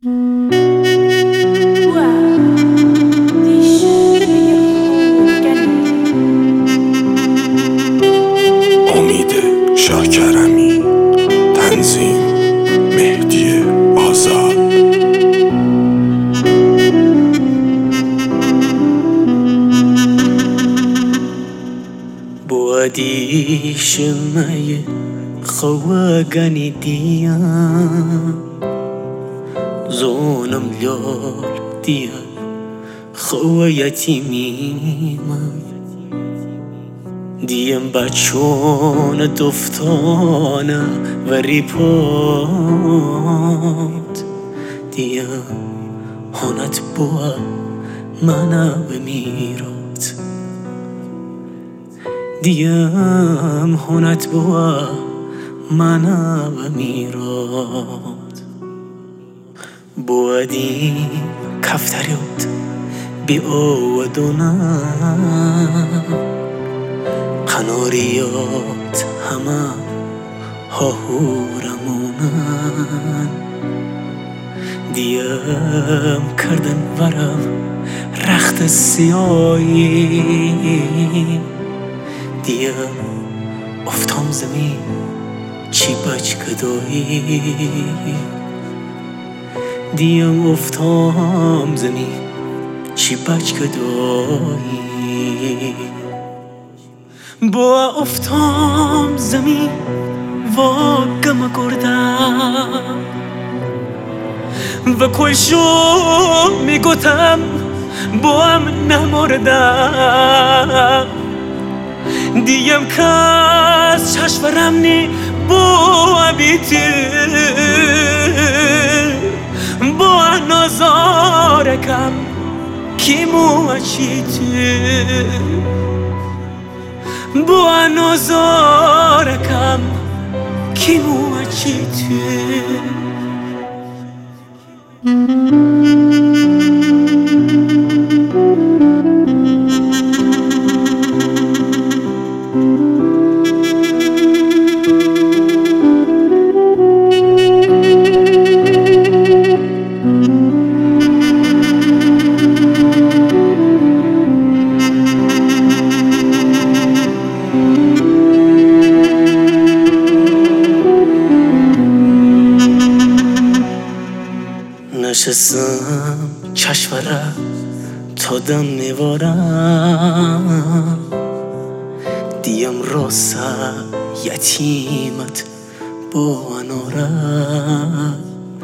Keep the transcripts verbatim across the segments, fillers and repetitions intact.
امید شاکرمی، تنظیم مهدی آزاد. بوادی شمعی خواگانی دیا زونم لول دیا خوا یتیمی من دیم بچون دفتانه و ریپوت دیم هنت بوا منو بمیرات دیم هنت بوا منو بمیرات بوادی کفتریوت بی او دونا قناریات همه هاهورمونن دیم کردن ورم رخت سیایی دیم افتام زمین چی بچ کدایی دیم افتام زمین چی بچ کدایی با افتام زمین واقعم کردم و کلشو میگوتم با هم نمردم دیم کس چشورم نی با بیتی با نازارکم کی موچیتی با نازارکم کی موچیتی نشستم چشوره تا دم میوارم دیم راسه یتیمت با انارم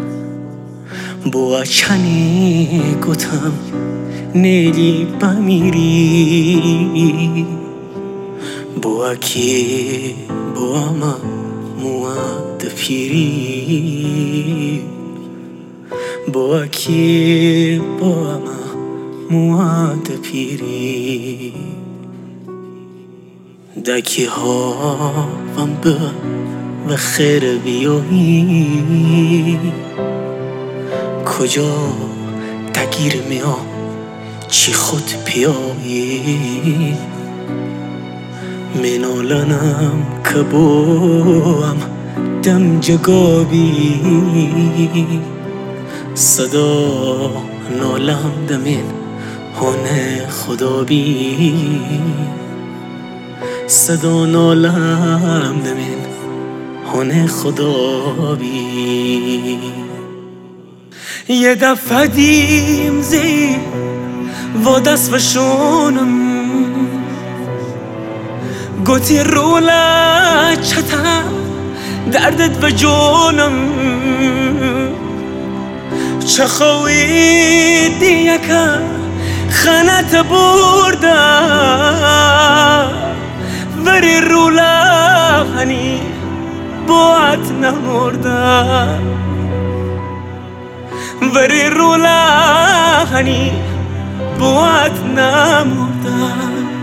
با چنی گوتم نیلی بمیری با کی با ما مواد پیری با کی با ما مواد پیری دکی ها وم به و خیر بیایی کجا دگیر میام چی خود پیایی منالنم که بوام دم جگابی صدا نالم دمین هونه خدا بی صدا نالم دمین هونه خدا بی یه دفعه دیم زی و دست و شونم گوتی رولا چتا دردت و جونم چه خویدی یکا خانت برده وری رولا هنی باعت نمرده وری رولا هنی باعت نمرده